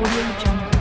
AudioJungle.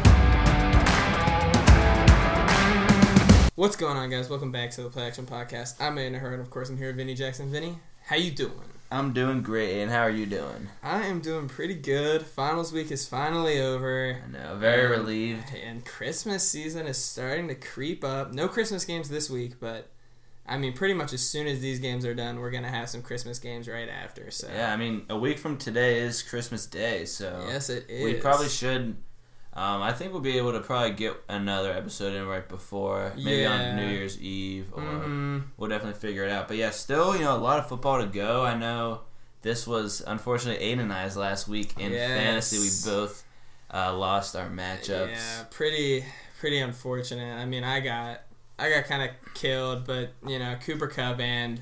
What's going on, guys? Welcome back to the Play Action Podcast. I'm Aiden Hurd, of course. I'm here with Vinny Jackson. Vinny, how you doing? I'm doing great, and how are you doing? I am doing pretty good. Finals week is finally over. I know, very relieved. And Christmas season is starting to creep up. No Christmas games this week, but I mean, pretty much as soon as these games are done, we're going to have some Christmas games right after. So yeah, I mean, a week from today is Christmas Day, so yes, it is. We probably should. I think we'll be able to probably get another episode in right before, maybe on New Year's Eve, or we'll definitely figure it out. But yeah, still, a lot of football to go. I know this was, unfortunately, Aiden and I's last week in fantasy. We both lost our matchups. Yeah, pretty unfortunate. I mean, I got kind of killed, but Cooper Kupp and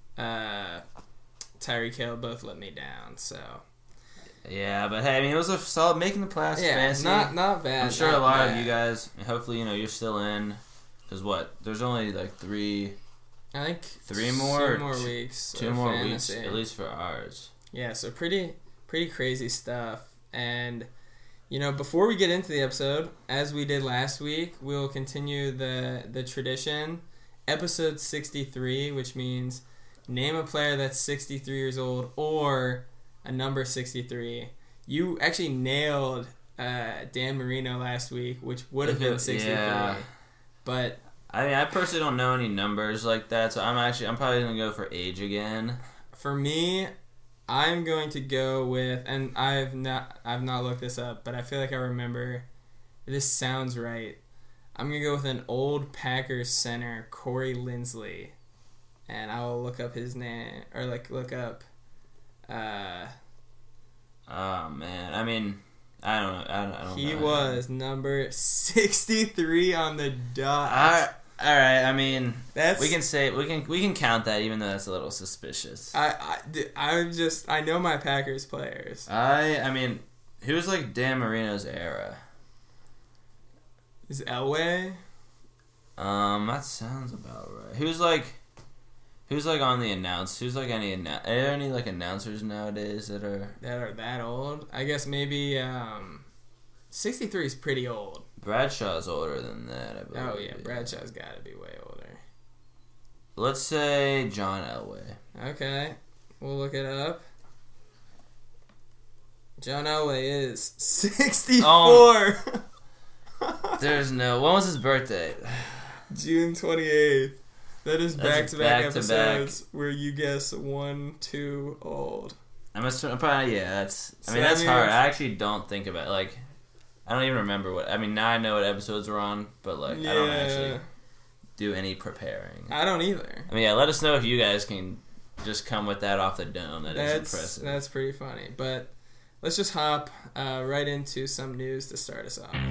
Tyreek Hill both let me down. So yeah, but hey, I mean, it was a solid making the playoffs. Yeah, fantasy. not bad. I'm sure a lot of you guys, hopefully, you're still in. Because what? There's only like three. I think 3 more. 2 more weeks. 2 more fantasy. weeks, at least for ours. Yeah, so pretty crazy stuff. And before we get into the episode, as we did last week, we'll continue the tradition. Episode 63, which means name a player that's 63 years old or a number 63. You actually nailed Dan Marino last week, which would have been 63. Yeah. But I mean, I personally don't know any numbers like that, so I'm probably gonna go for age again. for me, I'm going to go with, and I've not looked this up, but I feel like I remember. This sounds right. I'm gonna go with an old Packers center, Corey Linsley, and I will look up his name or look up. Oh man, I mean, I don't know. I don't. He know. was number 63 on the dot. All right. I mean, That's we can count that, even though that's a little suspicious. I know my Packers players. I mean, he was like Dan Marino's era. Is Elway? That sounds about right. Who's like on the announce? Who's like are there any like announcers nowadays that are that old? I guess maybe 63 is pretty old. Bradshaw's older than that, I believe. Oh yeah, Bradshaw's got to be way older. Let's say John Elway. Okay, we'll look it up. John Elway is 64. There's no. When was his birthday? June 28th. That is back-to-back back-to-back. episodes where you guess 1, 2 old. I'm probably that's. So I mean, that's that hard. means- I actually don't think about like. I don't even remember what. I mean, now I know what episodes we're on, but like I don't actually do any preparing. I don't either. I mean, yeah. Let us know if you guys can just come with that off the dome. That's impressive. That's pretty funny. But let's just hop right into some news to start us off.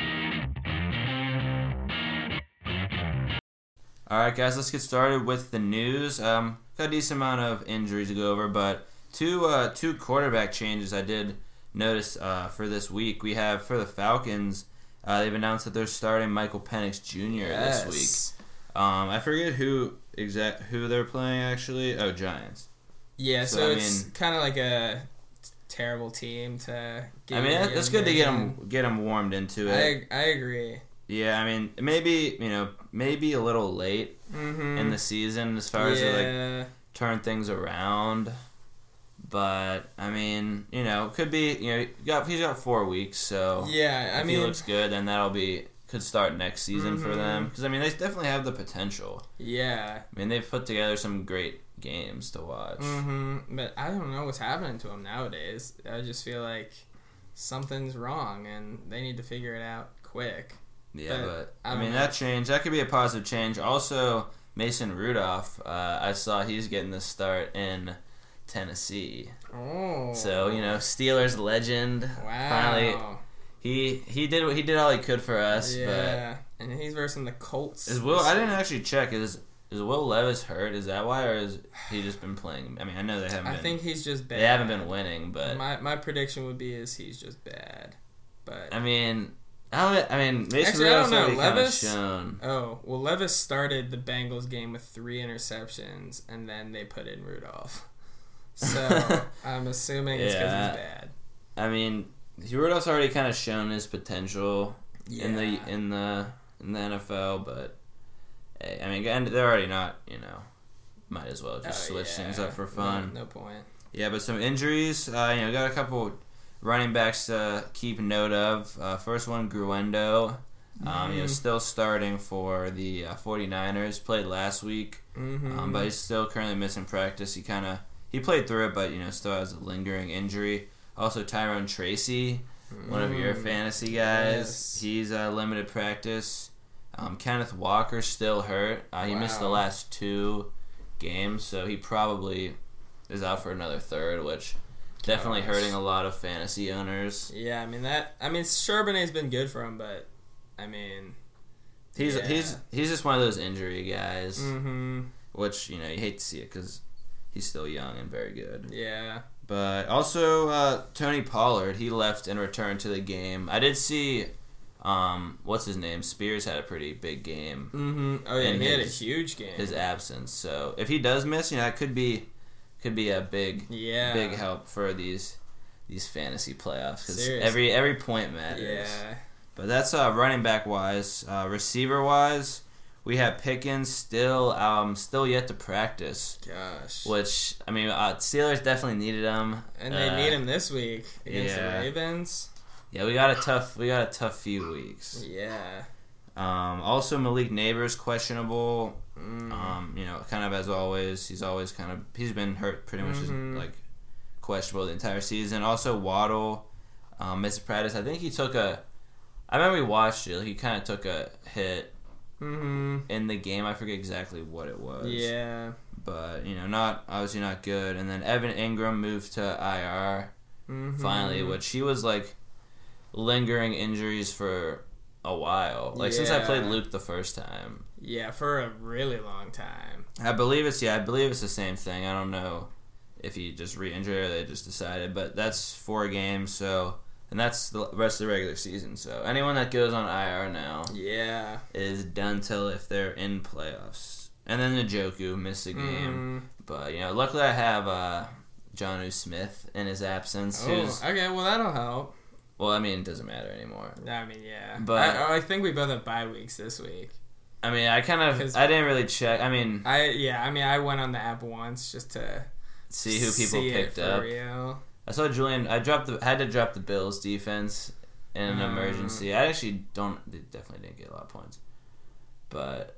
All right, guys, let's get started with the news. Got a decent amount of injuries to go over, but two quarterback changes I did notice for this week. We have for the Falcons, they've announced that they're starting Michael Penix Jr. this week. I forget who they're playing actually. Oh, Giants. Yeah, so it's kind of like a terrible team to get. I mean, it's good to get them warmed into it. I agree. Yeah, I mean, maybe a little late in the season as far as to turn things around. But I mean, could be. He's got 4 weeks, so yeah. If he looks good, then could start next season for them. Because I mean, they definitely have the potential. Yeah. I mean, they've put together some great games to watch. But I don't know what's happening to him nowadays. I just feel like something's wrong, and they need to figure it out quick. Yeah, but I mean, that could be a positive change. Also, Mason Rudolph, I saw he's getting the start in Tennessee. Oh. So, Steelers legend. Wow. Finally, he did all he could for us. Yeah. And he's versing the Colts. I didn't actually check. Is Will Levis hurt? Is that why, or has he just been playing? I mean, I know they haven't. I think he's just bad. They haven't been winning, but my prediction would be he's just bad. But I mean, Mason actually, I don't Rudolph's know. already kind of Levis. shown. Oh well, Levis started the Bengals game with 3 interceptions, and then they put in Rudolph. So I'm assuming it's because he's bad. I mean, Rudolph's already kind of shown his potential Yeah. in the NFL, but hey, I mean, and they're already not, might as well just switch things up for fun. No point. Yeah, but some injuries. Got a couple running backs to keep note of. First one, Gruendo. Still starting for the 49ers. Played last week, but he's still currently missing practice. He played through it, but still has a lingering injury. Also, Tyrone Tracy, one of your fantasy guys. Yes. He's limited practice. Kenneth Walker still hurt. He missed the last 2 games, so he probably is out for another third, which definitely hurting a lot of fantasy owners. Yeah, Charbonnet's been good for him, but he's just one of those injury guys, which you hate to see it because he's still young and very good. Yeah. But also Tony Pollard, he left and returned to the game. I did see, what's his name? Spears had a pretty big game. Oh yeah, he had a huge game. His absence. So if he does miss, it could be a big help for these fantasy playoffs because every point matters. Yeah. But that's running back wise. Receiver wise, we have Pickens still yet to practice. Gosh. Which Steelers definitely needed him, and they need him this week against the Ravens. Yeah, we got a tough few weeks. Yeah. Also, Malik Neighbors questionable. Kind of as always, he's been hurt pretty much like questionable the entire season. Also, Waddle missed practice. I think he took I remember we watched it. He kind of took a hit in the game. I forget exactly what it was. Yeah. But obviously not good. And then Evan Ingram moved to IR finally, which he was like lingering injuries for a while. Since I played Luke the first time. Yeah, for a really long time. I believe it's the same thing. I don't know if he just re-injured or they just decided, but that's 4 games, and that's the rest of the regular season. So anyone that goes on IR now is done till if they're in playoffs. And then Njoku missed a game. But luckily I have Jonnu Smith in his absence. Okay, well that'll help. Well, it doesn't matter anymore. Yeah. But I think we both have bye weeks this week. I didn't really check. I went on the app once just to see who people picked up. Real. I saw Julian. I had to drop the Bills defense in an emergency. I actually They definitely didn't get a lot of points. But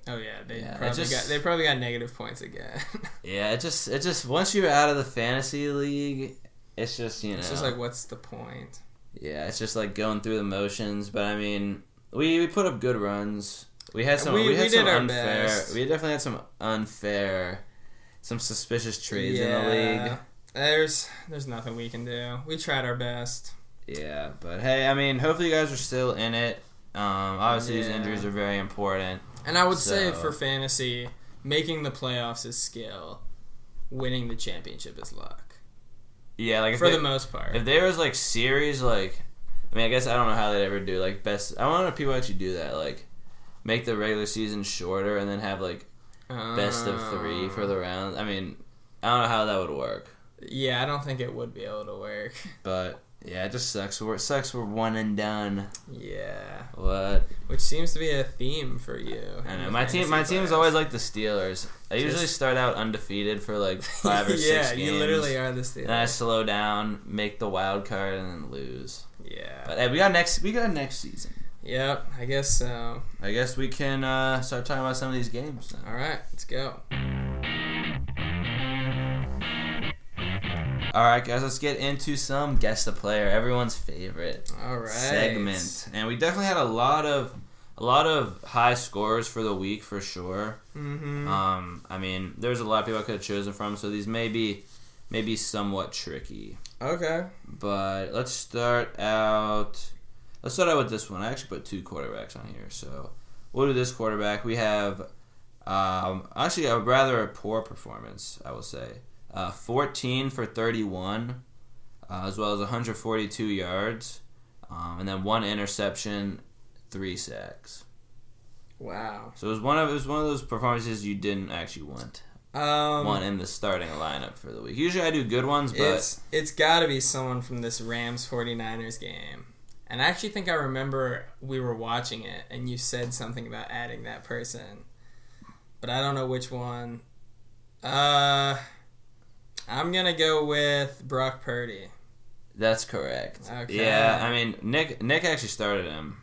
they probably got negative points again. Yeah, it just once you're out of the fantasy league, it's just It's just like, what's the point? Yeah, it's just like going through the motions. But we put up good runs. We had some. We did some our unfair. best. We definitely had some unfair, some suspicious trades in the league. There's nothing we can do. We tried our best. Yeah, but hey, hopefully you guys are still in it. Obviously these injuries are very important. And I would say for fantasy, making the playoffs is skill. Winning the championship is luck. Yeah, for the most part. If there was series I guess I don't know how they'd ever do best. I don't know if people actually do that. Make the regular season shorter and then have best of 3 for the round. I don't know how that would work. Yeah, I don't think it would be able to work. But yeah, it just sucks. It sucks we're one and done. Yeah. What? Which seems to be a theme for you. I know. My team's always like the Steelers. I usually start out undefeated for 5 or 6 games. Yeah, you literally are the Steelers. Then I slow down, make the wild card, and then lose. Yeah. But hey, we got next season. Yep, I guess so. I guess we can start talking about some of these games now. All right, let's go. All right, guys, let's get into some Guess the Player, everyone's favorite segment. And we definitely had a lot of high scores for the week for sure. There's a lot of people I could have chosen from, so these may be somewhat tricky. Okay. But let's start out with this one. I actually put 2 quarterbacks on here, so we'll do this quarterback. We have actually a rather poor performance, I will say. 14 for 31, as well as 142 yards, and then 1 interception, 3 sacks. Wow. So it was one of those performances you didn't actually want one in the starting lineup for the week? Usually I do good ones, but it's got to be someone from this Rams 49ers game. And I actually think I remember we were watching it, and you said something about adding that person. But I don't know which one. I'm going to go with Brock Purdy. That's correct. Okay. Yeah, I mean, Nick actually started him.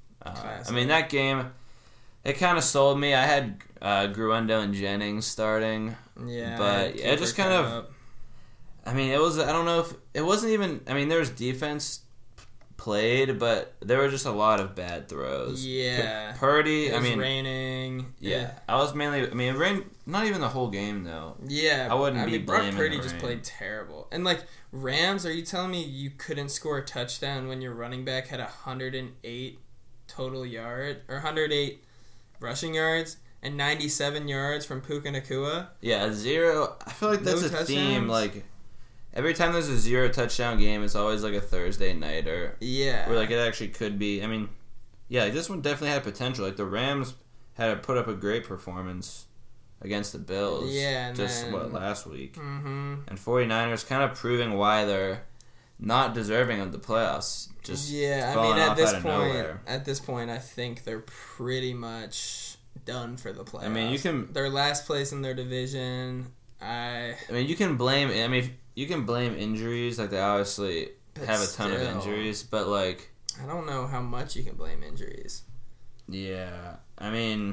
I mean, that game, it kind of sold me. I had Gruendo and Jennings starting. Yeah. But it just kind of... I mean, it was... I don't know if... It wasn't even... I mean, there was defense played, but there were just a lot of bad throws. Yeah. Purdy, it was I mean... raining. Yeah. I was mainly... I mean, it rained... Not even the whole game, though. Yeah. I wouldn't be blaming Brock Purdy the just rain. played terrible. And, like, Rams, are you telling me you couldn't score a touchdown when your running back had 108 total yards, or 108 rushing yards, and 97 yards from Puka Nacua? Yeah, 0. I feel like that's No a touchdowns? theme. Like, every time there's a 0 touchdown game, it's always like a Thursday nighter. Yeah. Where, like, it actually could be. I mean, yeah, like, this one definitely had potential. Like, the Rams had to put up a great performance against the Bills. Yeah, and just, then, last week. Mm-hmm. And 49ers kind of proving why they're not deserving of the playoffs. Just Yeah, I falling mean, off out of nowhere. at this point, I think they're pretty much done for the playoffs. I mean, you can... They're last place in their division. I mean, you can blame... I mean, you can blame injuries. Like, they obviously have a ton of injuries. But, like... I don't know how much you can blame injuries. Yeah. I mean...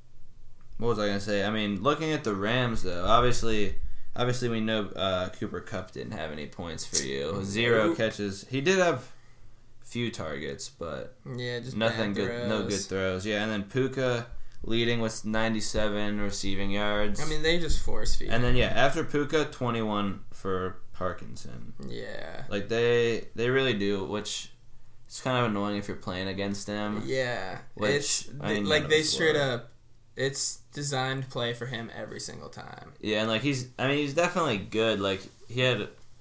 What was I going to say? I mean, looking at the Rams, though, obviously we know Cooper Kupp didn't have any points for you. 0 catches. He did have few targets, but yeah, just nothing bad good. throws. No good throws. Yeah, and then Puka leading with 97 receiving yards. I mean, they just force feed. And then after Puka, 21 for Parkinson. Yeah, like they really do, which is kind of annoying if you're playing against them. Yeah, which they straight up. It's designed play for him every single time. Yeah, and like he's definitely good. Like he's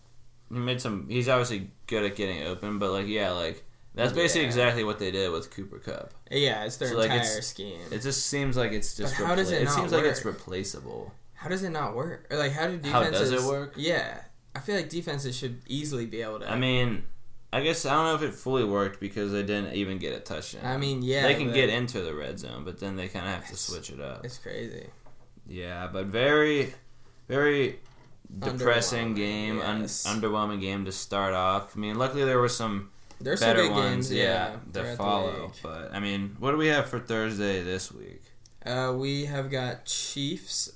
obviously good at getting open, but that's basically exactly what they did with Cooper Kupp. Yeah, it's their entire scheme. It just seems like it's just. But how does it not seems work? like it's replaceable. How does it not work? Or how do defenses? How does it work? Yeah, I feel like defenses should easily be able to. I mean, I guess I don't know if it fully worked because they didn't even get a touchdown. I mean, yeah, they can get into the red zone, but then they kind of have to switch it up. It's crazy. Yeah, but very, very depressing game, underwhelming game to start off. I mean, luckily there were some better good ones, games, that follow. But I mean, what do we have for Thursday this week? We have got Chiefs,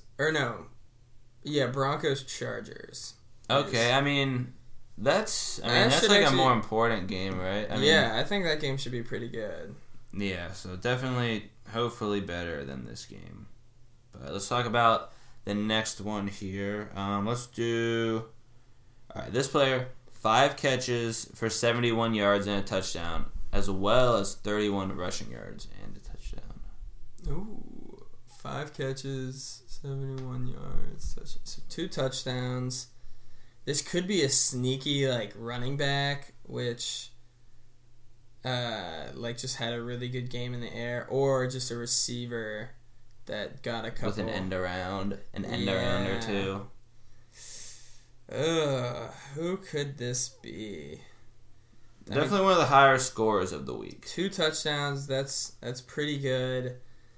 Broncos Chargers. Okay, I mean that's like a more important game, right? I think that game should be pretty good. Yeah, so definitely, hopefully better than this game. But let's talk about the next one here. Let's do... All right, this player, 5 catches for 71 yards and a touchdown, as well as 31 rushing yards and a touchdown. Ooh, 5 catches, 71 yards, so 2 touchdowns. This could be a sneaky running back, which just had a really good game in the air, or just a receiver that got a couple with an end around or two. Who could this be? Definitely one of the higher scorers of the week. 2 touchdowns. That's pretty good.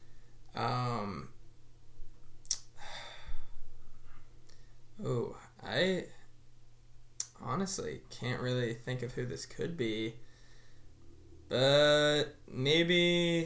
I honestly can't really think of who this could be, but maybe.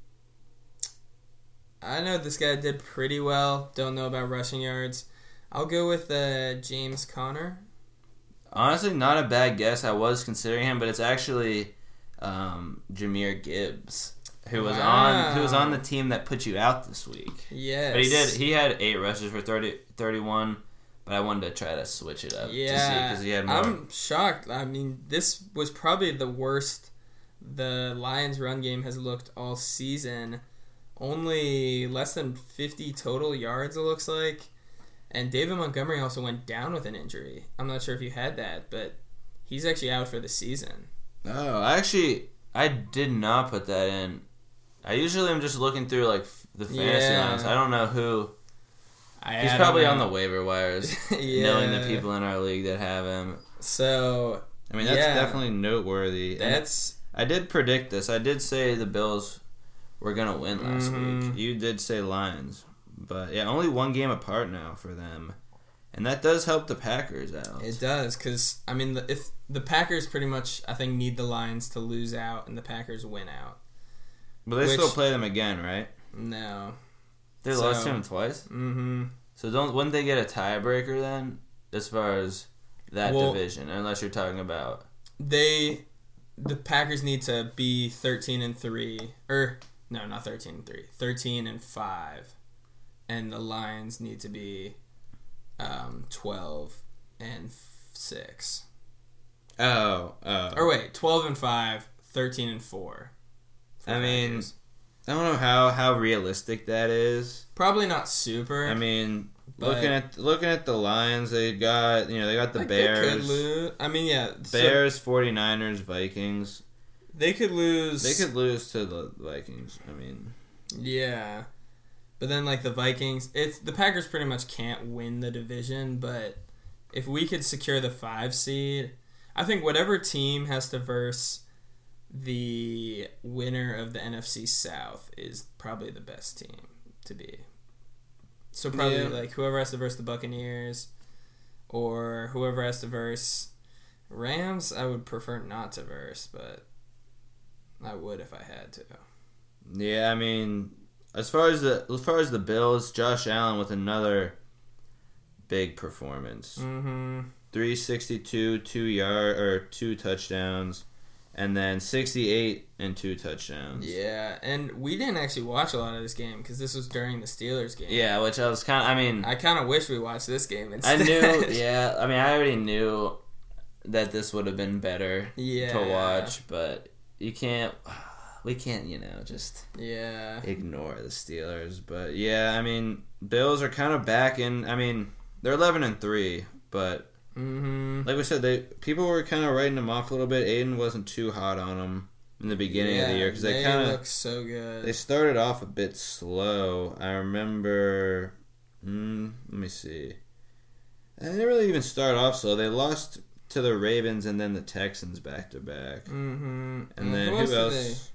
I know this guy did pretty well. Don't know about rushing yards. I'll go with James Conner. Honestly, not a bad guess. I was considering him, but it's actually Jahmyr Gibbs, who was on the team that put you out this week. Yes. But he had 8 rushes for 31, but I wanted to try to switch it up to see because he had more. I'm shocked. I mean, this was probably the worst the Lions' run game has looked all season. Only less than 50 total yards, it looks like. And David Montgomery also went down with an injury. I'm not sure if you had that, but he's actually out for the season. Oh, I did not put that in. I usually am just looking through the fantasy lines. I don't know who. He's probably on the waiver wires, Yeah. knowing the people in our league that have him. So, I mean, that's definitely noteworthy. I did predict this. I did say the Bills were going to win last week. You did say Lions. But, yeah, only one game apart now for them. And that does help the Packers out. It does, because, I mean, if the Packers pretty much, I think, need the Lions to lose out and the Packers win out. But they still play them again, right? No. They lost to them twice? Mm-hmm. So wouldn't they get a tiebreaker then, as far as that division, unless you're talking about... The Packers need to be 13-3, or, no, not 13-3, 13-5. And the Lions need to be 12-6. Oh. Or wait, 12-5, 13-4. I mean, I don't know how realistic that is. Probably not super. I mean, looking at the Lions, they got the Bears. They could lose. I mean, yeah. Bears, 49ers, Vikings. They could lose. They could lose to the Vikings. I mean, yeah. But then, like, the Vikings, the Packers pretty much can't win the division, but if we could secure the 5 seed, I think whatever team has to verse the winner of the NFC South is probably the best team to be. So probably, like, whoever has to verse the Buccaneers or whoever has to verse Rams, I would prefer not to verse, but I would if I had to. Yeah, I mean... As far as the Bills, Josh Allen with another big performance. 362, 2 touchdowns, and then 68 and 2 touchdowns. Yeah, and we didn't actually watch a lot of this game because this was during the Steelers game. Yeah, which I was I kind of wish we watched this game instead. I knew, yeah. I mean, I already knew that this would have been better to watch, but we can't, just ignore the Steelers. But yeah, I mean, Bills are kind of back in. I mean, they're 11-3, but like we said, people were kind of writing them off a little bit. Aiden wasn't too hot on them in the beginning of the year because they kind of look so good. They started off a bit slow. I remember. Let me see. They didn't really even start off slow. They lost to the Ravens and then the Texans back to back. And then who else?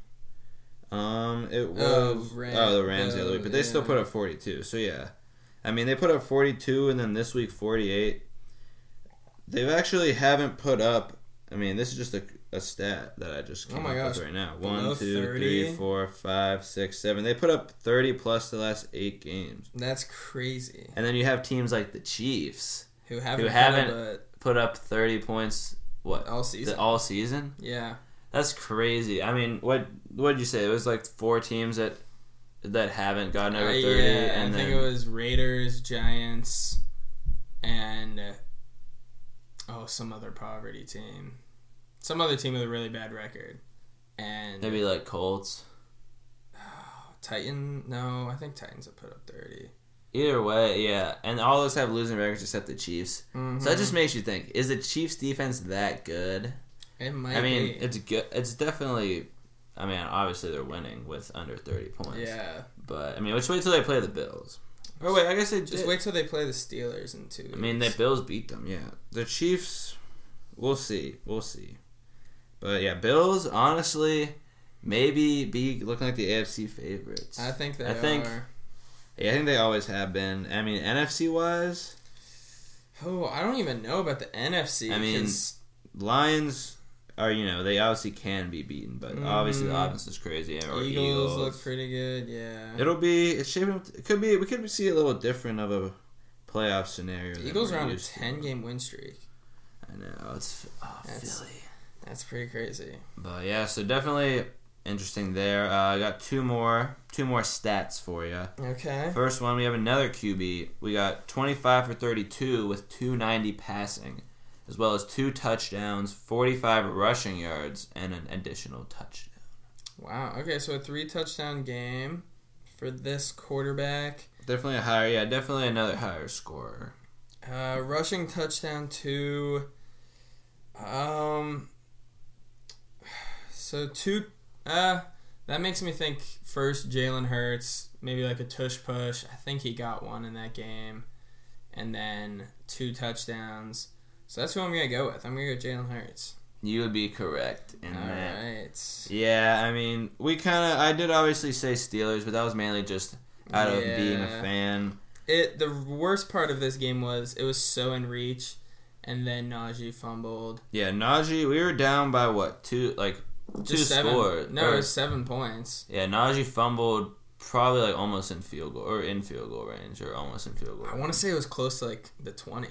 It was the Rams the other week, but they still put up 42. So yeah, I mean they put up 42, and then this week 48. They've actually haven't put up. I mean, this is just a stat that I just came up with right now. 1, 2, 3, 4, 5, 6, 7. They put up 30 plus the last 8 games. That's crazy. And then you have teams like the Chiefs who haven't put up 30 points. What, all season? All season? Yeah. That's crazy. I mean, what did you say? It was like 4 teams that haven't gotten over 30. Yeah, I think it was Raiders, Giants, and some other poverty team. Some other team with a really bad record. And maybe like Colts. Titan? No, I think Titans have put up 30. Either way, yeah. And all those have losing records except the Chiefs. So that just makes you think, is the Chiefs defense that good? It might be. It's good. It's definitely... I mean, obviously they're winning with under 30 points. Yeah. But, I mean, let's wait till they play the Bills. Or wait, I guess they just wait till they play the Steelers in 2 weeks. I mean, the Bills beat them, yeah. The Chiefs, we'll see. But, yeah, Bills, honestly, maybe be looking like the AFC favorites. I think they are. Yeah, I think they always have been. I mean, NFC-wise... Oh, I don't even know about the NFC. I mean, Lions... they obviously can be beaten, but obviously the offense is crazy. Eagles look pretty good, yeah. It's shaping up. We could see a little different of a playoff scenario. The Eagles are on a 10-game win streak. I know, it's Philly. That's pretty crazy. But yeah, so definitely interesting there. I got two more stats for you. Okay. First one, we have another QB. We got 25 for 32 with 290 passing, as well as 2 touchdowns, 45 rushing yards, and an additional touchdown. Wow. Okay, so a 3-touchdown game for this quarterback. Definitely another higher scorer. Rushing touchdown 2. So 2. That makes me think first Jalen Hurts, maybe like a tush push. I think he got one in that game. And then 2 touchdowns. So that's who I'm going to go with. I'm going to go Jalen Hurts. You would be correct in All that. right. Yeah, I mean, I did obviously say Steelers, but that was mainly just out of being a fan. The worst part of this game was it was so in reach, and then Najee fumbled. Yeah, Najee, we were down by what? 2 scores. No, it was 7 points. Yeah, Najee fumbled probably like almost in field goal range, or almost in field goal range. I want to say it was close to like the 20.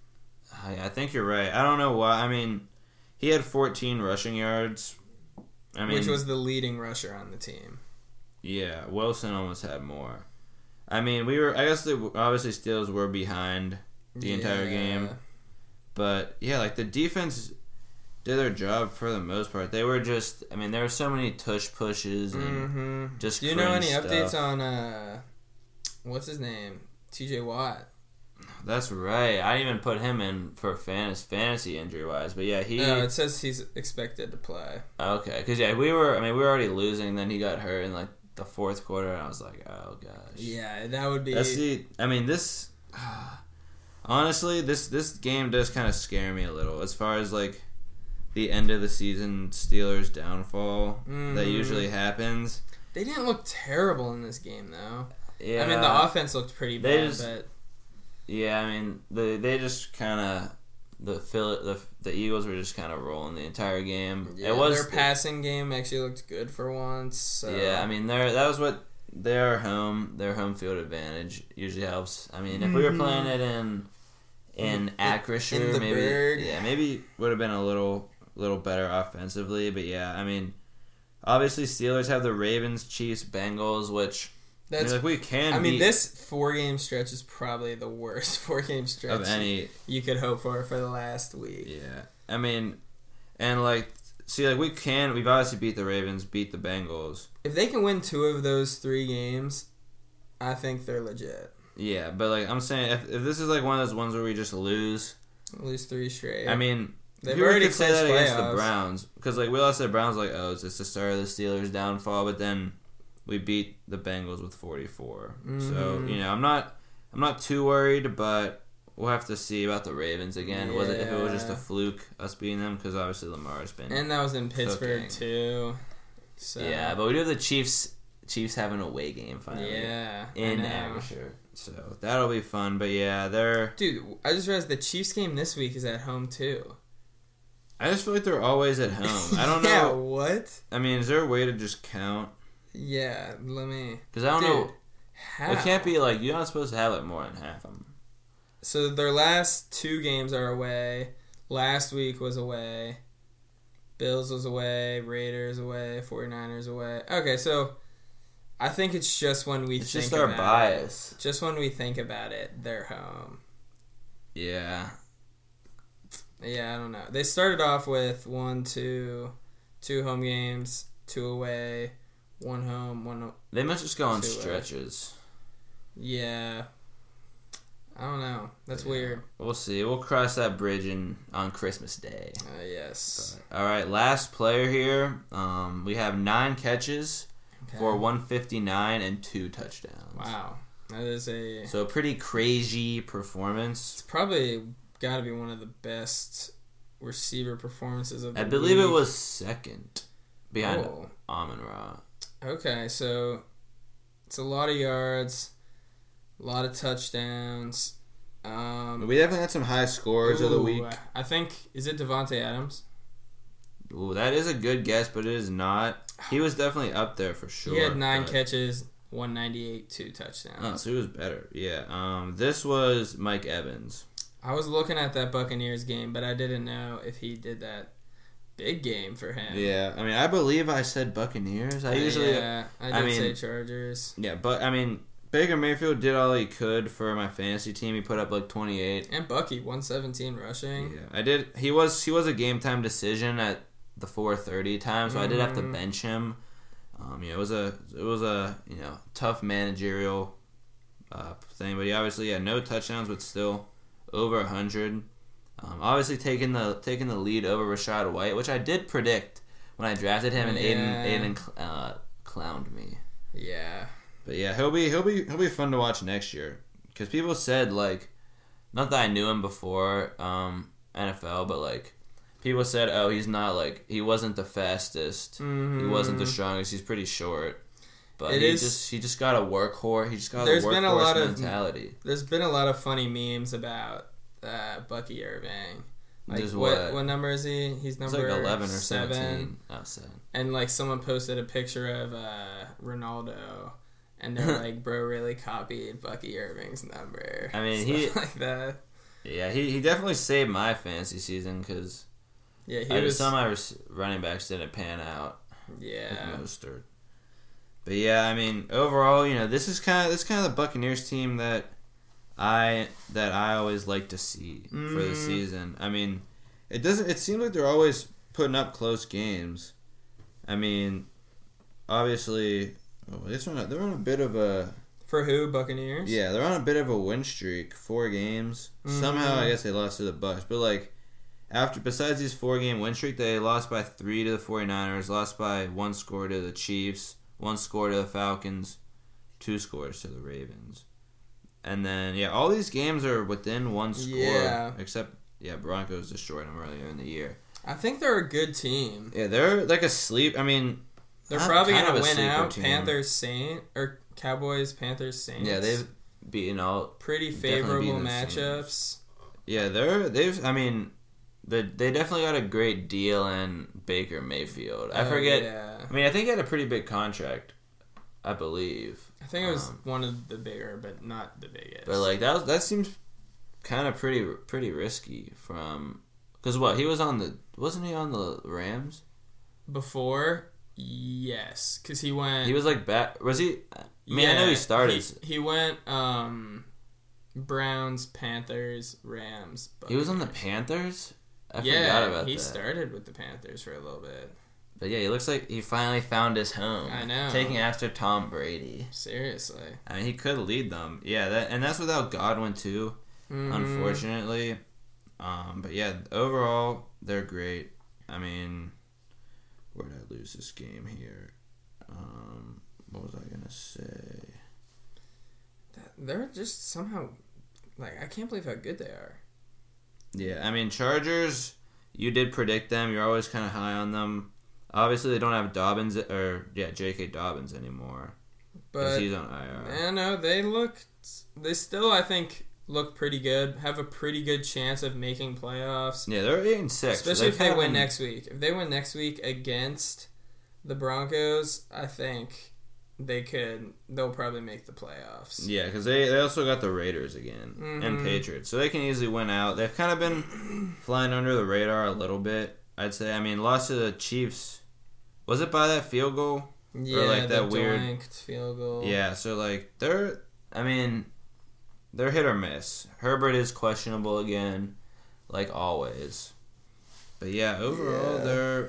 I think you're right. I don't know why. I mean, he had 14 rushing yards. Which was the leading rusher on the team. Yeah, Wilson almost had more. I mean, obviously Steelers were behind the entire game. But, yeah, like the defense did their job for the most part. They were just, there were so many tush pushes and just Do you know any stuff. updates on, what's his name? TJ Watt. That's right. I didn't even put him in for fantasy injury-wise. But, yeah, No, it says he's expected to play. Okay. Because, yeah, we were already losing, and then he got hurt in, like, the fourth quarter, and I was like, oh, gosh. Yeah, that would be... this... Honestly, this game does kind of scare me a little as far as, like, the end of the season Steelers downfall that usually happens. They didn't look terrible in this game, though. Yeah. The offense looked pretty bad, but... Yeah, they just kind of... The Eagles were just kind of rolling the entire game. Yeah, their passing game actually looked good for once. So. Yeah, that was what... Their home field advantage usually helps. If we were playing it in Acrisure, maybe would have been a little better offensively. But yeah, obviously Steelers have the Ravens, Chiefs, Bengals, which we can. This 4-game stretch is probably the worst 4-game stretch of any you could hope for the last week. Yeah, we've obviously beat the Ravens, beat the Bengals. If they can win 2 of those 3 games, I think they're legit. Yeah, but I'm saying if this is like one of those ones where we just lose 3 straight. They've already say that playoffs. against the Browns because we lost to the Browns it's just the start of the Steelers' downfall, but then we beat the Bengals with 44. So I'm not too worried, but we'll have to see about the Ravens again. Yeah. If it was just a fluke us beating them because obviously Lamar's been and that was in Pittsburgh too. So. Yeah, but we do have the Chiefs have an away game finally. Yeah, in Acrisure. So that'll be fun. But yeah, Dude, I just realized the Chiefs game this week is at home too. I just feel like they're always at home. I don't know. Yeah, what? Is there a way to just count? Yeah, let me. Because I don't know. How? It can't be you're not supposed to have more than half of them. So their last 2 games are away. Last week was away. Bills was away. Raiders away. 49ers away. Okay, so I think it's just when we think just about our bias. it. Just when we think about it, they're home. Yeah. Yeah, I don't know. They started off with 2 home games, 2 away, 1 home, 1. They must just go on stretches. Yeah. I don't know. That's weird. We'll see. We'll cross that bridge on Christmas Day. Yes. But, all right, last player here. We have 9 catches for 159 and 2 touchdowns. Wow. That is a pretty crazy performance. It's probably got to be one of the best receiver performances of the week. I believe it was second behind Amon-Ra. Okay, so it's a lot of yards, a lot of touchdowns. We definitely had some high scores of the week. I think, is it Devontae Adams? Ooh, that is a good guess, but it is not. He was definitely up there for sure. He had 9 catches, 198, 2 touchdowns. Oh, so he was better. Yeah. This was Mike Evans. I was looking at that Buccaneers game, but I didn't know if he did that big game for him. Yeah, I believe I said Buccaneers. I did say Chargers. Yeah, but Baker Mayfield did all he could for my fantasy team. He put up 28. And Bucky 117 rushing. Yeah, I did. He was a game time decision at the 4:30 time, so I did have to bench him. It was a tough managerial thing, but he obviously had no touchdowns, but still over 100. Obviously taking the lead over Rachaad White, which I did predict when I drafted him, and Aiden clowned me. Yeah. But yeah, he'll be fun to watch next year. Because people said, like, not that I knew him before NFL, but, like, people said, oh, he's not, like, he wasn't the fastest. Mm-hmm. He wasn't the strongest. He's pretty short. But he just got a workhorse. He just got There's a been workhorse mentality. There's been a lot of funny memes about Bucky Irving. Like, Just what number is he? He's number like 11 or 7. 17. Oh, 7. And, like, someone posted a picture of Ronaldo, and they're like, bro really copied Bucky Irving's number. I mean, Stuff like that. Yeah, he definitely saved my fantasy season because some of my running backs didn't pan out. Yeah. Like Mostert. But yeah, I mean, overall, you know, this is kind of the Buccaneers team that I always like to see for the season. I mean, it seems like they're always putting up close games. I mean, obviously, they're on a bit of a... For who? Buccaneers? Yeah, they're on a bit of a win streak. 4 games. Somehow, I guess they lost to the Bucs. But, like, besides these 4-game win streak, they lost by 3 to the 49ers, lost by 1 score to the Chiefs, 1 score to the Falcons, 2 scores to the Ravens. And then, yeah, all these games are within 1 score. Yeah. Except, Broncos destroyed them earlier in the year. I think they're a good team. Yeah, they're like a sleep. I mean, they're probably kind going of to a win out. sleeper team. Cowboys, Panthers, Saints. Yeah, they've beaten all pretty favorable matchups. Yeah, they definitely got a great deal in Baker Mayfield. I forget. Yeah. I mean, I think he had a pretty big contract, I believe. I think it was one of the bigger, but not the biggest. But like that seems kind of pretty risky from because wasn't he on the Rams before? Yes, because he went. He was like back. Was he? I mean, I know he started. He went Browns, Panthers, Rams. Buccaneers. He was on the Panthers? I forgot about that. He started with the Panthers for a little bit. But yeah, he looks like he finally found his home. I know. Taking after Tom Brady. Seriously. I mean, he could lead them. Yeah, that's without Godwin too, unfortunately. But yeah, overall, they're great. I mean, where did I lose this game here? What was I going to say? They're just somehow, like, I can't believe how good they are. Yeah, I mean, Chargers, you did predict them. You're always kind of high on them. Obviously, they don't have J.K. Dobbins anymore. But he's on IR. I know, they still, I think, look pretty good. Have a pretty good chance of making playoffs. Yeah, they're 8-6. Especially if they win next week. If they win next week against the Broncos, I think they'll probably make the playoffs. Yeah, because they also got the Raiders again and Patriots. So they can easily win out. They've kind of been flying under the radar a little bit, I'd say. I mean, lost to the Chiefs. Was it by that field goal? Yeah, or like that weird field goal. Yeah, so like they're hit or miss. Herbert is questionable again, like always. But yeah, overall they're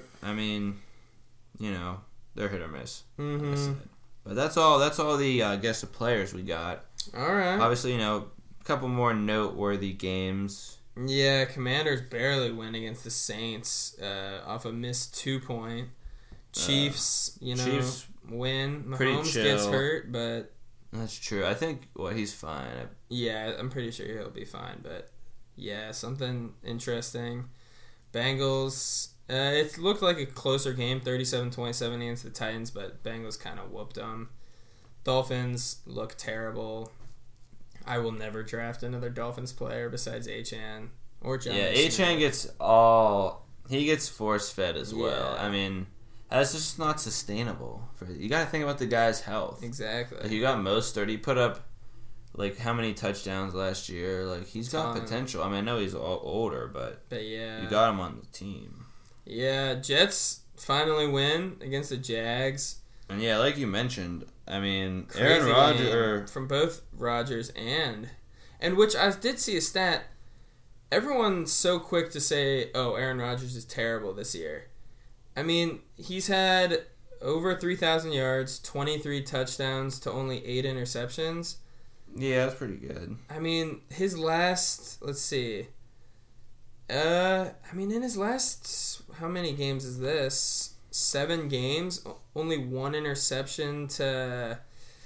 hit or miss. But that's all the the players we got. All right. Obviously, a couple more noteworthy games. Yeah, Commanders barely win against the Saints off a missed 2-point. Chiefs win. Mahomes gets hurt, but that's true. I think he's fine. Yeah, I'm pretty sure he'll be fine. But yeah, something interesting. Bengals. It looked like a closer game, 37-27 against the Titans, but Bengals kind of whooped them. Dolphins look terrible. I will never draft another Dolphins player besides Achane or John. Yeah, Achane gets force fed as well. I mean, that's just not sustainable. You got to think about the guy's health. Exactly. Like, you got Mostert. He put up how many touchdowns last year? Like, he's got potential. I mean, I know he's older, but yeah, you got him on the team. Yeah, Jets finally win against the Jags. And yeah, like you mentioned, I mean, Crazy Aaron Rodgers from both Rodgers and which I did see a stat. Everyone's so quick to say, "Oh, Aaron Rodgers is terrible this year." I mean, he's had over 3,000 yards, 23 touchdowns to only 8 interceptions. Yeah, that's pretty good. I mean, his last, let's see. In his last, how many games is this? 7 games, only 1 interception to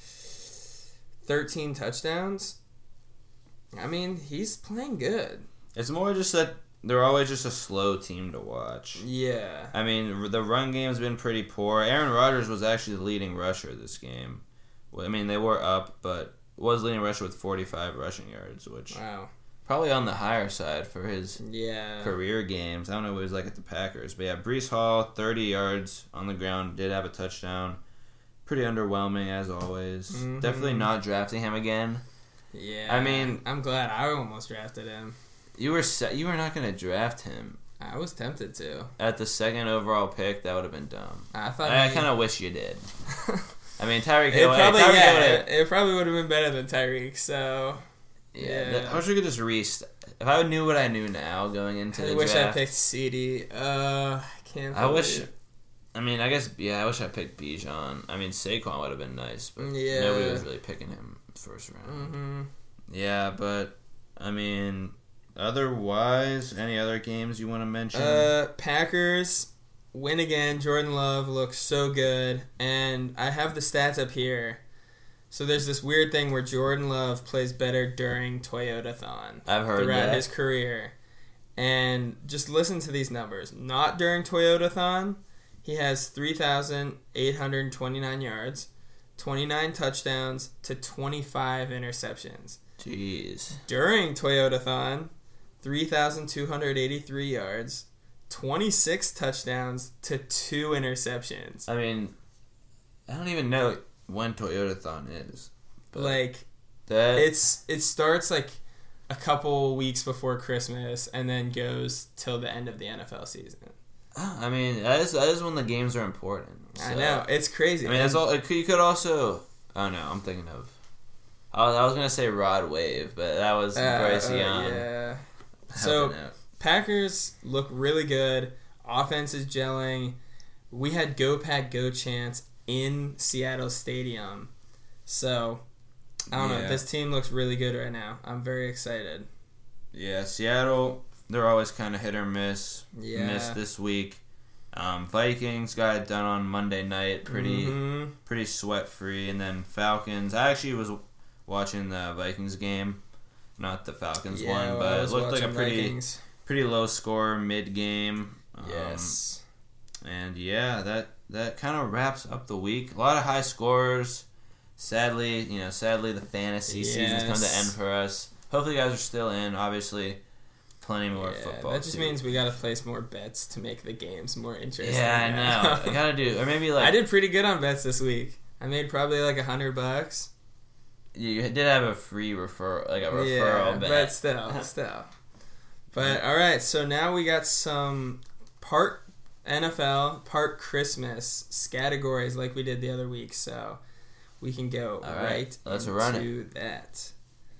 13 touchdowns. I mean, he's playing good. It's more just that they're always just a slow team to watch. Yeah. I mean, the run game's been pretty poor. Aaron Rodgers was actually the leading rusher this game. I mean, they were up, but was leading rusher with 45 rushing yards, which probably on the higher side for his career games. I don't know what he was like at the Packers. But yeah, Breece Hall, 30 yards on the ground, did have a touchdown. Pretty underwhelming, as always. Mm-hmm. Definitely not drafting him again. Yeah. I mean, I'm glad I almost drafted him. You were not going to draft him. I was tempted to. At the 2nd overall pick, that would have been dumb. I kind of wish you did. I mean, Tyreek Hill. It probably would have been better than Tyreek. So yeah. I wish we could just if I knew what I knew now going into the draft. I wish I picked CD. I can't. I wish. I mean, I guess I wish I picked Bijan. I mean, Saquon would have been nice, but nobody was really picking him first round. Mm-hmm. Yeah, but I mean, otherwise, any other games you want to mention? Packers win again. Jordan Love looks so good, and I have the stats up here. So there's this weird thing where Jordan Love plays better during Toyotathon. I've heard throughout his career, and just listen to these numbers. Not during Toyotathon, he has 3,829 yards, 29 touchdowns to 25 interceptions. Jeez. During Toyotathon, 3,283 yards, 26 touchdowns to 2 interceptions. I mean, I don't even know when Toyotathon is. Like, it starts like a couple weeks before Christmas and then goes till the end of the NFL season. I mean, that is when the games are important. So. I know, it's crazy. I mean, that's all. You could also. Oh no, I'm thinking of. I was gonna say Rod Wave, but that was Bryce Young. Yeah. So Packers look really good. Offense is gelling. We had Go Pack Go chants in Seattle Stadium. So I don't know. This team looks really good right now. I'm very excited. Yeah, Seattle. They're always kind of hit or miss. Yeah. Missed this week. Vikings got it done on Monday night. Pretty sweat free. And then Falcons. I actually was watching the Vikings game, not the Falcons one, but it looked like a pretty low score mid game. Yes. And yeah, that kind of wraps up the week. A lot of high scores. Sadly, the fantasy season's come to end for us. Hopefully, you guys are still in. Obviously, plenty more football. That just means we gotta place more bets to make the games more interesting. Yeah, I know. I gotta do, or maybe like I did pretty good on bets this week. I made probably like $100. You did have a free referral, bet. But still. But all right, so now we got some part NFL, part Christmas categories like we did the other week. So we can go right into that.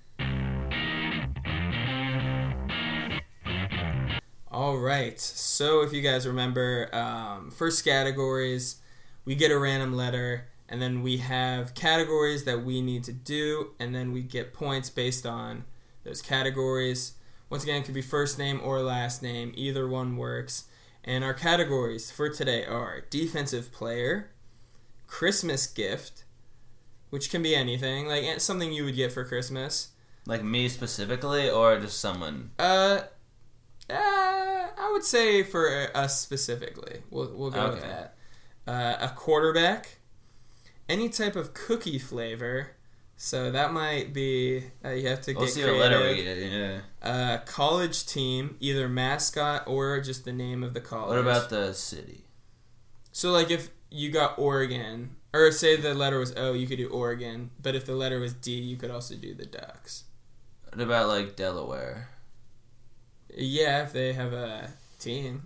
All right. So if you guys remember, first categories, we get a random letter. And then we have categories that we need to do, and then we get points based on those categories. Once again, it could be first name or last name. Either one works. And our categories for today are defensive player, Christmas gift, which can be anything, like something you would get for Christmas. Like me specifically, or just someone? I would say for us specifically. We'll go with that. A quarterback. Any type of cookie flavor, so that might be you have to get see creative. What letter we get. Yeah. College team, either mascot or just the name of the college. What about the city? So, like, if you got Oregon, or say the letter was O, you could do Oregon. But if the letter was D, you could also do the Ducks. What about like Delaware? Yeah, if they have a team.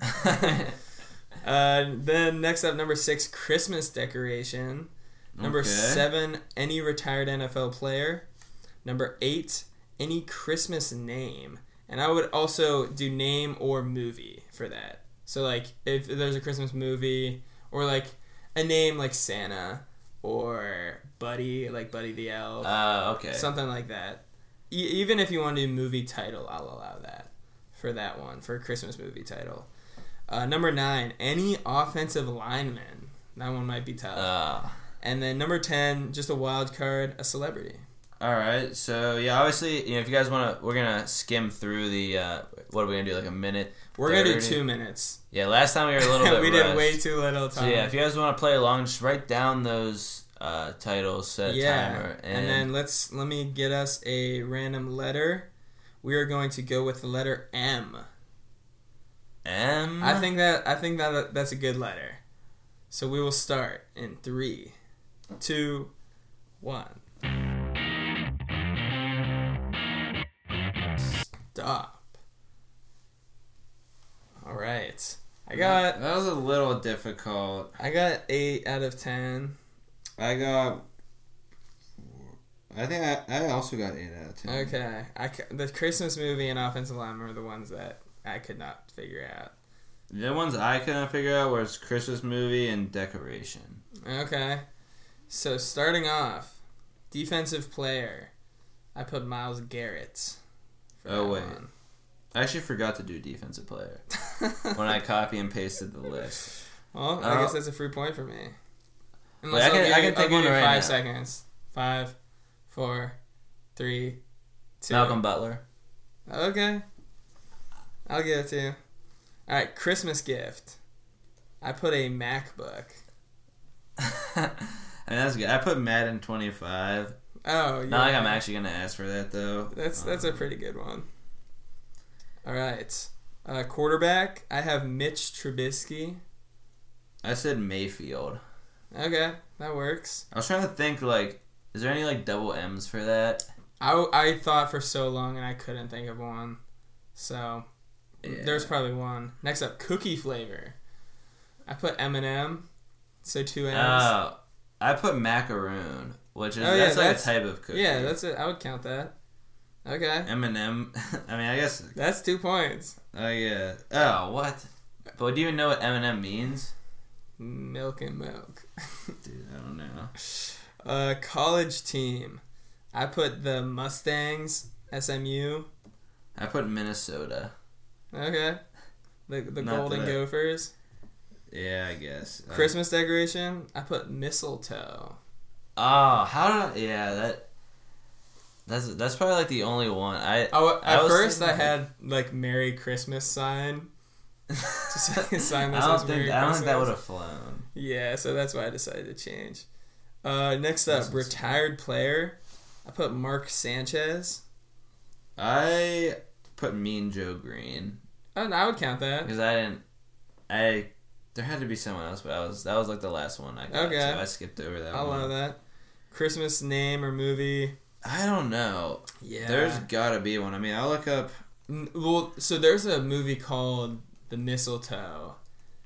Then next up, number 6, Christmas decoration. Number 7, any retired NFL player. Number 8, any Christmas name. And I would also do name or movie for that. So, like, if there's a Christmas movie, or, like, a name like Santa, or Buddy, like Buddy the Elf. Okay. Something like that. Even if you want to do movie title, I'll allow that for that one, for a Christmas movie title. Number 9, any offensive lineman. That one might be tough. And then number 10, just a wild card, a celebrity. All right. So yeah, obviously, if you guys want to, we're gonna skim through the. What are we gonna do? Like a minute. We're gonna do 2 minutes. Yeah. Last time we were a little bit. We rushed. did way too little time. So yeah, if you guys want to play along, just write down those titles, set a timer, and then let me get us a random letter. We are going to go with the letter M. M. I think that's a good letter. So we will start in 3, 2, 1. Stop. All right. That was a little difficult. I got 8 out of 10. I think I also got 8 out of 10. Okay. The Christmas movie and offensive lineman were the ones that I could not figure out. The ones I couldn't figure out was Christmas movie and decoration. Okay. So starting off, defensive player. I put Myles Garrett. Oh, wait. I actually forgot to do defensive player when I copy and pasted the list. Well, I guess that's a free point for me. Wait, I can take one right 5 now. seconds. 5, 4, 3, 2. Malcolm Butler. Okay. I'll give it to you. All right, Christmas gift. I put a MacBook. I mean, that's good. I put Madden 25. Oh, yeah. Not like I'm actually going to ask for that, though. That's a pretty good one. All right. Quarterback, I have Mitch Trubisky. I said Mayfield. Okay, that works. I was trying to think, is there any, double M's for that? I thought for so long and I couldn't think of one. So, Yeah. there's probably one. Next up, cookie flavor. I put M&M, so 2 M's. Oh, I put macaroon, which is that's a type of cookie. Yeah, that's it. I would count that. Okay. M&M. I mean, I guess. That's 2 points. Oh yeah. Oh, what? But do you even know what M&M means? Milk and milk. Dude, I don't know. College team. I put the Mustangs, SMU. I put Minnesota. Okay. The Not Golden that- Gophers. Yeah, I guess. Christmas decoration. I put mistletoe. Oh, how did I? Yeah, that's probably the only one. At first I had Merry Christmas sign. Just sign this I don't as Merry think Christmas. that would have flown. Yeah, so that's why I decided to change. Next up, retired player. I put Mark Sanchez. I put Mean Joe Green. Oh, no, I would count that. Because there had to be someone else, but that was the last one I got. Okay. So I skipped over that I'll one. allow that. Christmas name or movie. I don't know. Yeah. There's gotta be one. I mean, I'll look up. Well, so there's a movie called The Mistletoe.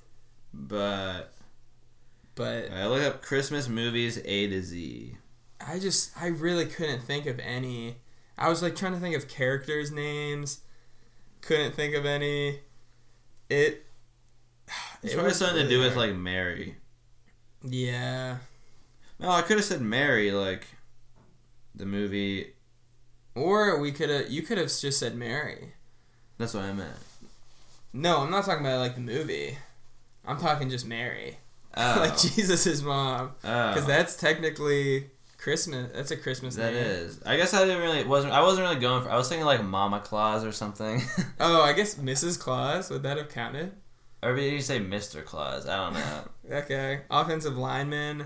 But But I look up Christmas movies A to Z. I really couldn't think of any. I was trying to think of characters' names. Couldn't think of any. It's probably was something to really do with hard. Mary. Yeah. No, I could have said Mary, the movie. Or you could have just said Mary. That's what I meant. No, I'm not talking about the movie. I'm talking just Mary. Oh. Jesus' mom. Oh. Because that's technically Christmas. That's a Christmas That name. is. I guess I wasn't really going for. I was thinking Mama Claus or something. Oh, I guess Mrs. Claus. Would that have counted? Or did you say Mr. Claus? I don't know. Okay. Offensive lineman.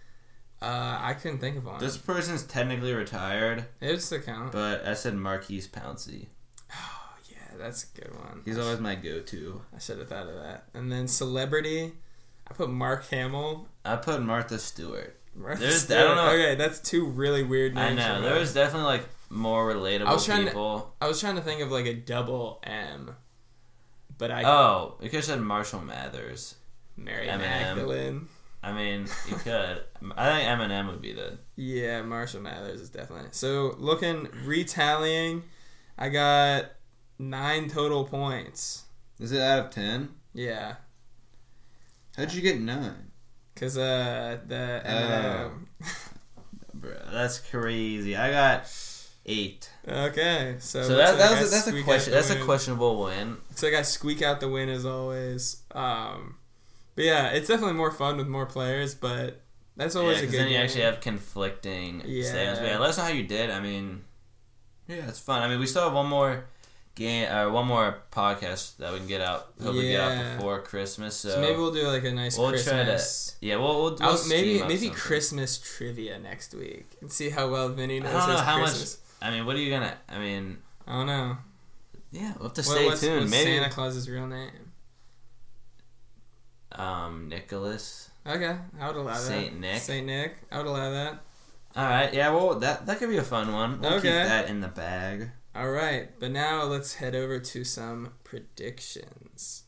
I couldn't think of one. This person's technically retired, It would still count. but I said Marquise Pouncey. Oh, yeah, that's a good one. He's always my go-to. I should have thought of that. And then celebrity, I put Mark Hamill. I put Martha Stewart. Martha There's- Stewart. I don't know. Okay, that's 2 really weird I names. know. for There us. was definitely more relatable people. I was trying to think of a double M, but I Oh, you could have said Marshall Mathers. Mary Eminem. Magdalene. I mean, you could. I think Eminem would be the. Yeah, Marshall Mathers is definitely. So looking retallying, I got 9 total points. Is it out of 10? Yeah, How'd you get 9? cause the Eminem. Bro, that's crazy. I got 8. Okay, so That's a question. That's a questionable win. So I got squeak out the win as always. But yeah, it's definitely more fun with more players, but that's always a good then you game. actually have conflicting statements. But yeah, let us know how you did. I mean, yeah, it's fun. I mean, we still have one more game or one more podcast that we can get out. Hopefully get out before Christmas. So maybe we'll do like a nice Christmas. We'll maybe Christmas trivia next week and see how well Vinny knows. I don't know how much. I mean, what are you gonna? I mean, I don't know. Yeah, we'll have to stay tuned. What's maybe Santa Claus's real name? Nicholas. Okay, I would allow that. Saint Nick. I would allow that. All right. Yeah. Well, that could be a fun one. We'll keep that in the bag. All right, but now let's head over to some predictions.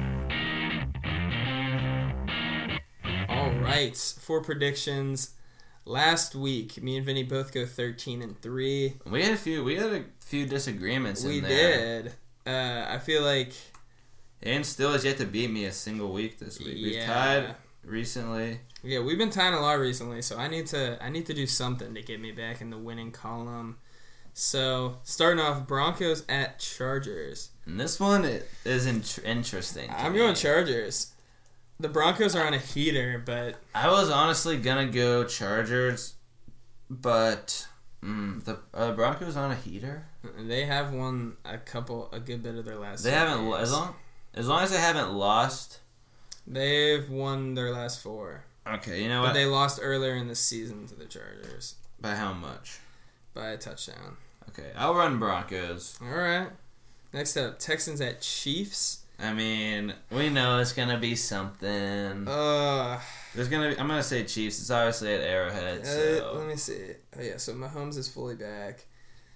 All right, for predictions, last week me and Vinny both go 13-3. We had a few disagreements. We did. I feel like. And still has yet to beat me a single week this week. We've tied recently. Yeah, we've been tying a lot recently, so I need to do something to get me back in the winning column. So, starting off, Broncos at Chargers. And this one is interesting. I'm going Chargers. The Broncos are on a heater, but... I was honestly going to go Chargers, but... are the Broncos on a heater? They have won a good bit of their last They haven't... games. As long as they haven't lost... They've won their last 4. Okay, you know what? But they lost earlier in the season to the Chargers. By how much? By a touchdown. Okay, I'll run Broncos. All right. Next up, Texans at Chiefs. I mean, we know it's gonna be something. There's gonna be. I'm gonna say Chiefs. It's obviously at Arrowhead. So. Let me see. Oh yeah, so Mahomes is fully back.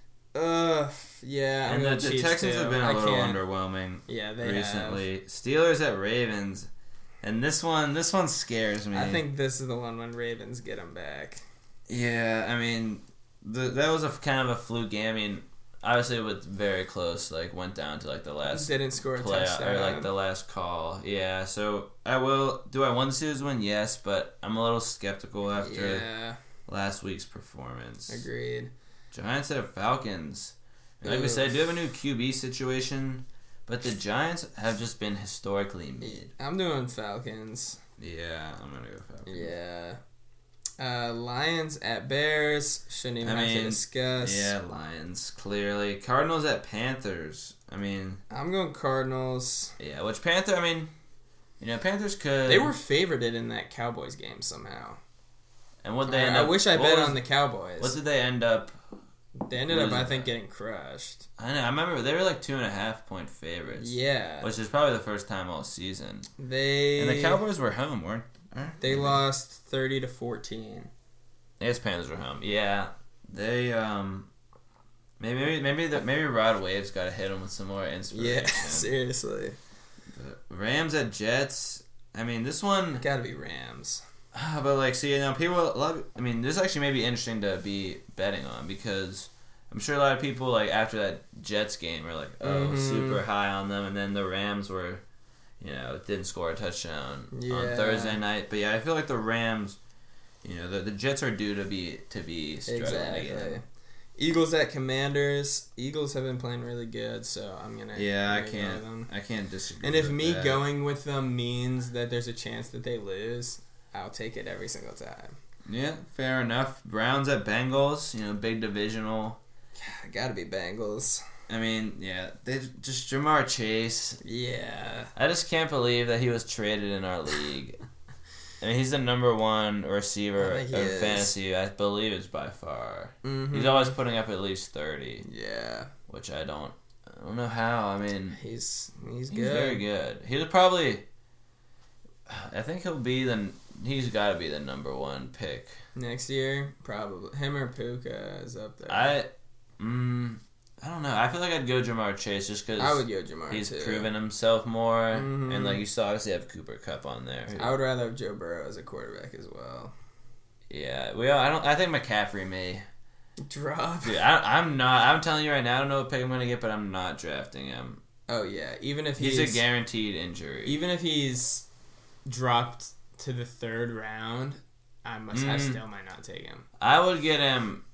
Yeah. And the Chiefs Texans too. have been a little underwhelming. Yeah, they recently. have. Steelers at Ravens, and this one scares me. I think this is the one when Ravens get them back. Yeah, I mean, that was a kind of a fluke game. I mean, obviously it was very close. Like went down to like the last. Didn't score a touchdown or like the last call. Yeah, so I will. Do I want the Steelers to win? Yes, but I'm a little skeptical after last week's performance. Agreed. Giants at Falcons. Like we said, I do have a new QB situation, but the Giants have just been historically mid. I'm doing Falcons. Yeah, I'm gonna go Falcons. Yeah. Lions at Bears. Shouldn't even have to discuss. Yeah, Lions, clearly. Cardinals at Panthers. I mean... I'm going Cardinals. Yeah, which Panthers could... They were favorited in that Cowboys game somehow. And what they end I up... wish I bet on the Cowboys. What did they end up... They ended up, I think, getting crushed. I know. I remember they were like 2.5-point favorites. Yeah. Which is probably the first time all season. And the Cowboys were home, weren't they? Lost 30-14. Yes, Panthers were home. Yeah. They, maybe Rod Wave's got to hit them with some more inspiration. Yeah, seriously. The Rams at Jets. I mean, this one... Gotta be Rams. But like, see, you know, this actually may be interesting to be betting on because I'm sure a lot of people like after that Jets game were like, super high on them, and then the Rams were, didn't score a touchdown on Thursday night. But yeah, I feel like the Rams, the Jets are due to be struggling again. Eagles at Commanders. Eagles have been playing really good, so I'm gonna. Yeah, I can't disagree. And if me going with them means that there's a chance that they lose, I'll take it every single time. Yeah, fair enough. Browns at Bengals, big divisional. Gotta be Bengals. I mean, yeah, they just Jamar Chase. Yeah. I just can't believe that he was traded in our league. I mean, he's the number 1 receiver in fantasy, I believe it's by far. Mm-hmm. He's always putting up at least 30. Yeah. Which I don't know how. I mean, he's good. He's very good. He'll probably... I think he's got to be the number 1 pick next year. Probably him or Puka is up there. I don't know. I feel like I'd go Jamar Chase just because I would go Jamar. He's proven himself more, and like you still obviously have Cooper Kupp on there. I would rather have Joe Burrow as a quarterback as well. Yeah, I think McCaffrey may drop. Dude, I'm not. I'm telling you right now. I don't know what pick I'm gonna get, but I'm not drafting him. Oh yeah, even if he's a guaranteed injury. Even if he's dropped to the 3rd round, I still might not take him. I would get him.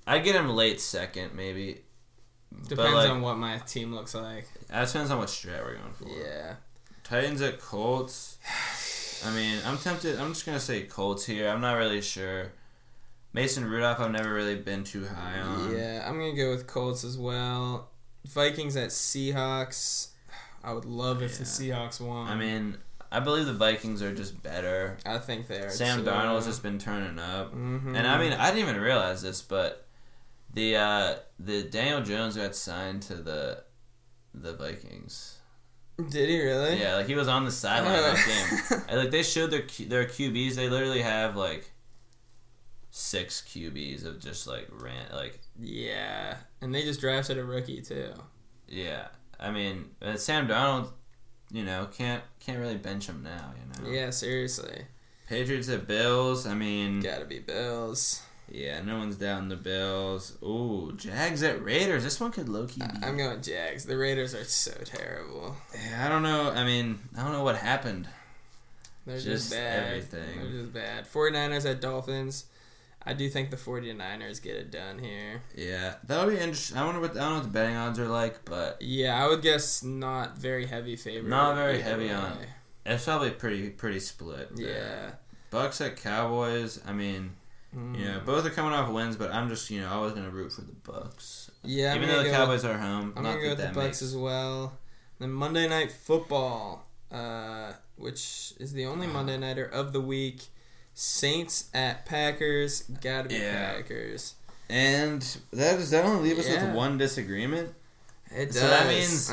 I'd get him late second, maybe. Depends on what my team looks like. That depends on what strat we're going for. Yeah. Titans at Colts. I mean, I'm tempted. I'm just going to say Colts here. I'm not really sure. Mason Rudolph, I've never really been too high on. Yeah, I'm going to go with Colts as well. Vikings at Seahawks. I would love if the Seahawks won. I mean, I believe the Vikings are just better. I think they are. Sam too. Darnold's just been turning up. Mm-hmm. And I mean, I didn't even realize this, but the Daniel Jones got signed to the Vikings. Did he really? Yeah, like he was on the sideline of that game. And, like they showed their QBs. They literally have like 6 QBs of just like Yeah, and they just drafted a rookie too. Yeah, I mean Sam Darnold, can't really bench him now. Yeah, seriously. Patriots at Bills. I mean, gotta be Bills. Yeah, no one's down the Bills. Ooh, Jags at Raiders. This one could low-key be. I'm going Jags. The Raiders are so terrible. Yeah, I don't know. I mean, I don't know what happened. They're just bad. Everything. They're just bad. 49ers at Dolphins. I do think the 49ers get it done here. Yeah, that'll be interesting. I don't know what the betting odds are like, but yeah, I would guess not very heavy favorite. Not very heavy on. It's probably pretty split. Yeah. Bucks at Cowboys. I mean, both are coming off wins, but I'm just I was gonna root for the Bucks. Yeah, even though the Cowboys are home. I'm gonna go with the Bucks as well. Then Monday Night Football, which is the only Monday nighter of the week. Saints at Packers. Gotta be Packers. And that only leaves us with one disagreement. It does. So that means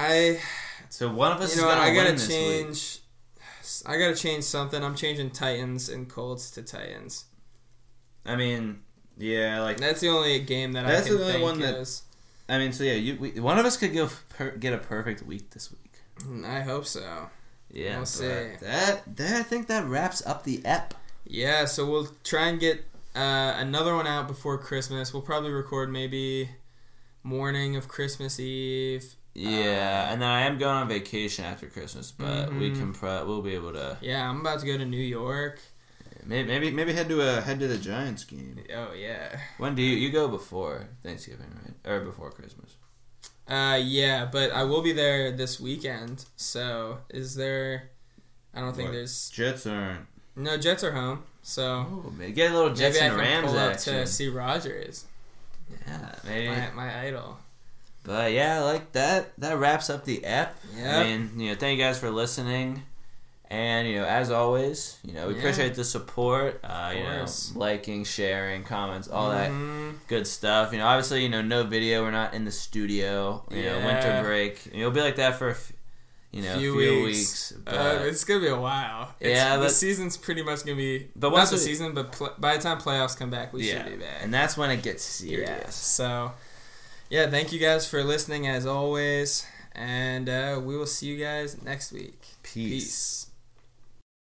So one of us is gonna win this week. I gotta change something. I'm changing Titans and Colts to Titans. I mean, yeah, like that's the only game that I can think. That's the only one that. I mean, so yeah, one of us could get a perfect week this week. I hope so. Yeah, we'll see. I think that wraps up the ep. Yeah, so we'll try and get another one out before Christmas. We'll probably record maybe morning of Christmas Eve. Yeah, and then I am going on vacation after Christmas, but we'll be able to. Yeah, I'm about to go to New York. Maybe head to the Giants game. Oh yeah. When do you go before Thanksgiving, right? Or before Christmas? Yeah, but I will be there this weekend. So is there? I don't think there's. Jets aren't. No, Jets are home. So get a little Jets and Rams pull up action to see Rodgers. Yeah, maybe my idol. But yeah, like that wraps up the ep. Yep. I mean, thank you guys for listening. And, as always, we appreciate the support, liking, sharing, comments, all that good stuff. Obviously, no video. We're not in the studio. Winter break. It'll be like that for a few weeks. But it's going to be a while. The season's pretty much going to be, not the season, but by the time playoffs come back, we should be back. And that's when it gets serious. Yeah. So, thank you guys for listening as always. And we will see you guys next week. Peace.